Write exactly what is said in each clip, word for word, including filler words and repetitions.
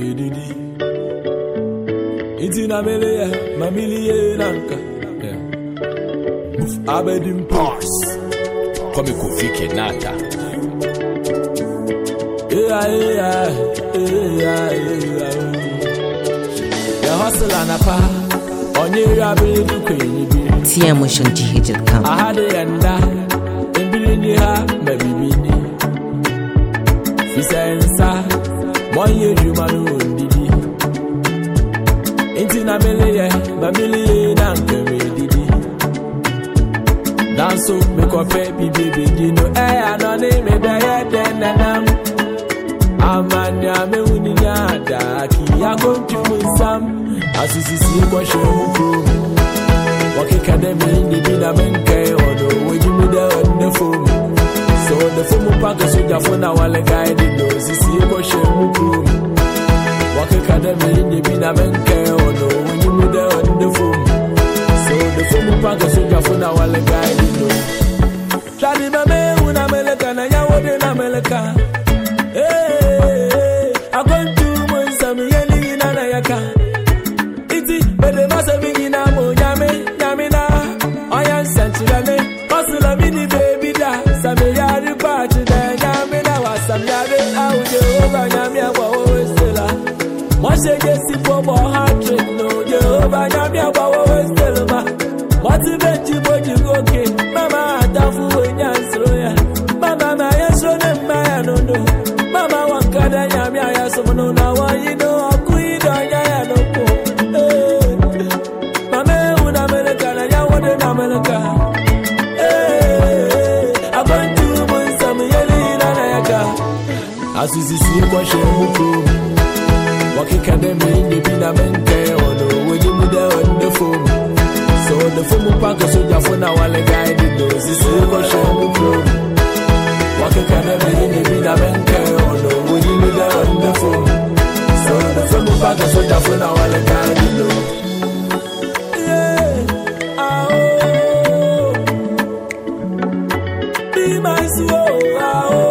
didi. It's in a million, my million anchor. Yeah. Abedim Pars. Come Kofi Nata. Yeah, yeah, yeah, yeah. The hustle and a pa. On your ability, queen. T M Motion G H dot com. I had it and that. And be ha, maybe me. Fisensa. One year, you man, did. It's in a million, my million anchor, didi. Dance so, make a baby, baby, you know, eh, I don't name it, I then and I'm a man, I'm a winning yada, I'm going to win some, as you see, what you walk academy, the Dinamenke, or the way you made on the phone. So the phone pack is with your phone, I want a guide, you know, see what you Walk academy, the Dinamenke, or no, when you made on the phone. So the phone pack is with your phone, I want a guide, you know. Shadi Mame, when I'm American, I am in America. Hey, I'm going to win some yelling in Anayaka. It's it, but they must have been in Amo, Yame, Yamina. I am Sanchilame, Hustle a mini baby da. Some yard party there, Yamina was some yard out over Yamia, always still. Once you get sick for more heart trick, no, Jehovah, Yamia, always still. What's the bet you put you go king? Mama, I don't fool in Yansroya. Mama, my yes, on them, I don't know. Mama, one card, I am ya, someone now, why you know, I'm queen, I don't know. Mama, when American, I want in America. Hey, I'm going to win some yelling in Anayaka. As you see, what you Walking academy, the Dinamenke, or no, when you move on the phone. So the phone pack is with your phone, I want a guide, you know, this is what you Walk academy, the Dinamenke, or no, when you move on the phone. So the phone pack is with your phone, I want a guide, you know. Yeah, oh, be my soul, oh.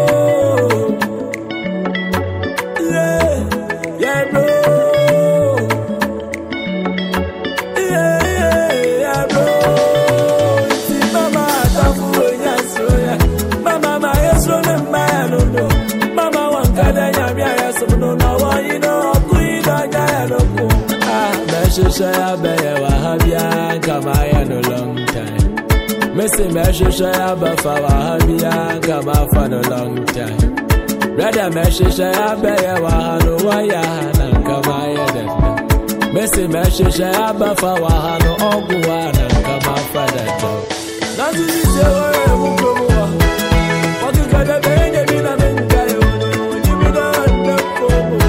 Shaya Baya Wahabia, Kamaya no long time. Missy Mesha Shaya Bafa Wahabia, Kama for no long time. Brother Mesha Shaya Baya Wahano Waya, and Kamaya then. Missy Mesha Shaya Bafa Wahano Oguan, and Kama for that dog. Nothing is your way, what you got a baby in a mental, you be done the phone.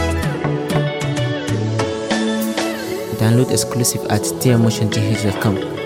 Download exclusive at T M Motion G H dot com.